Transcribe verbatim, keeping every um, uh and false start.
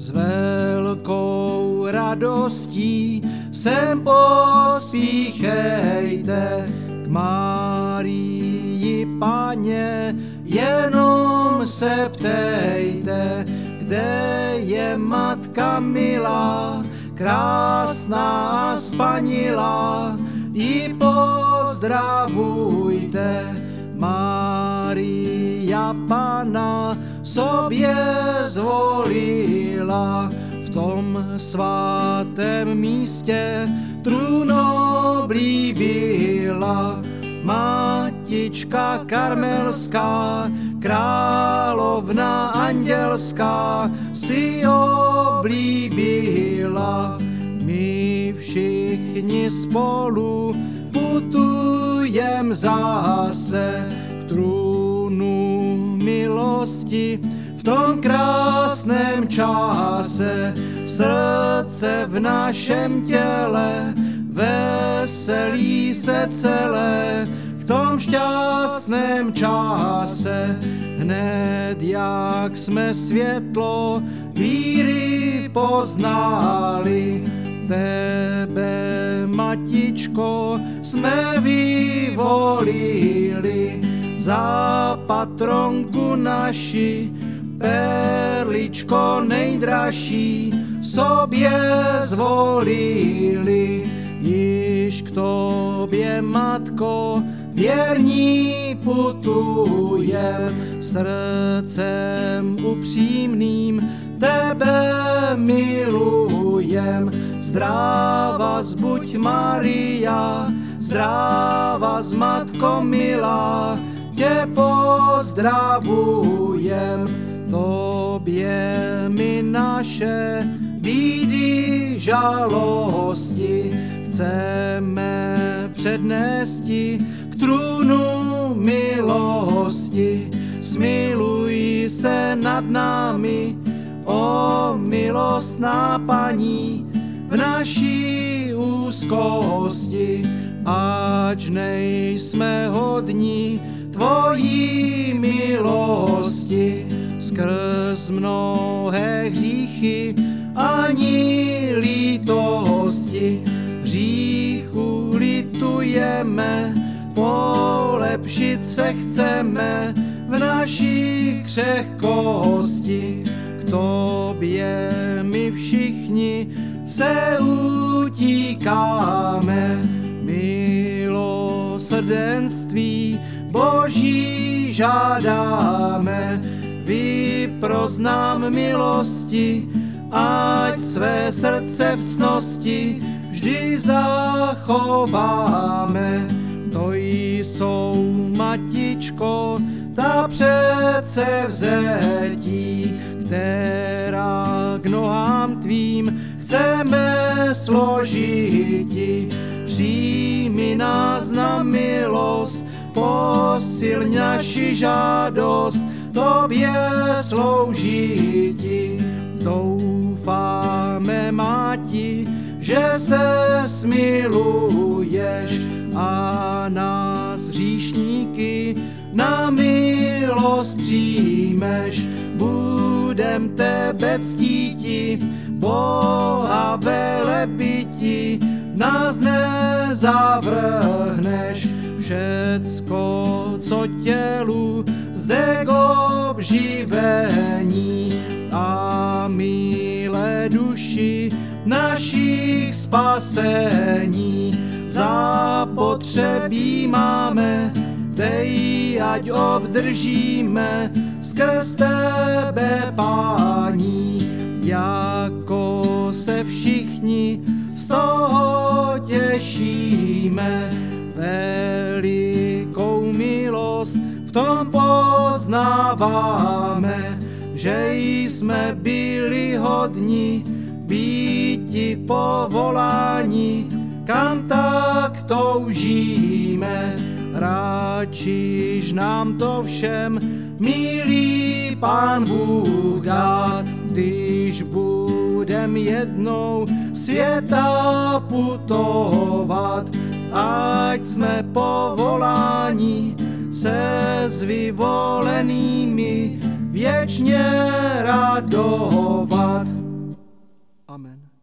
S velkou radostí sem pospíchejte k Marii Panně, jenom se ptejte, kde je matka milá, krásná spanilá, ji pozdravujte. Maria Panna sobě zvolila v tom svatém místě trůn oblíbila. Matička karmelská, královna andělská si oblíbila. My všichni spolu putujem zase k trůnu milosti v tom krásném čase. Srdce v našem těle veselí se celé v tom šťastném čase. Hned jak jsme světlo víry poznali, tebe, matičko, jsme vyvolili za patronku naši, perličko nejdražší sobě zvolili. Již k tobě, matko, věrní putujem, srdcem upřímným tebe milujem. Zdráva zbuď Maria, zdráva z matko milá, tě pozdravujem. Tobě my naše bídy žalosti chceme přednesti k trůnu milosti. Smiluj se nad námi, o milostná paní, v naší úzkosti, ač nejsme hodní tvojí milosti. Skrz mnohé hříchy ani lítosti, hříchu litujeme, polepšit se chceme v naší křehkosti. K tobě my všichni se utíkáme, milosrdenství Boží žádáme. Vyproznám milosti, ať své srdce v ctnosti vždy zachováme. To jsou, matičko, ta předsevzetí, která k nohám tvým chceme složiti. Přijmi nás na milost, posil naši žádost, tobě sloužiti. Doufáme, máti, že se smiluješ a nás hříšníky na milost přijmeš. Budem tebe ctíti, Boha velebiti, nás nezavrhneš. Všecko, co tělu zde k obživení a milé duši našich spasení zapotřebí máme, dej, ať obdržíme skrz tebe, Pání, jako se všichni z toho těšíme. Velikou milost v tom poznáváme, že jsme byli hodni býti povoláni, kam tak toužíme. Radšiž nám to všem, milý Pán Bůh, dát, když budem jednou světa putovat, ať jsme povoláni se s vyvolenými věčně radovat. Amen.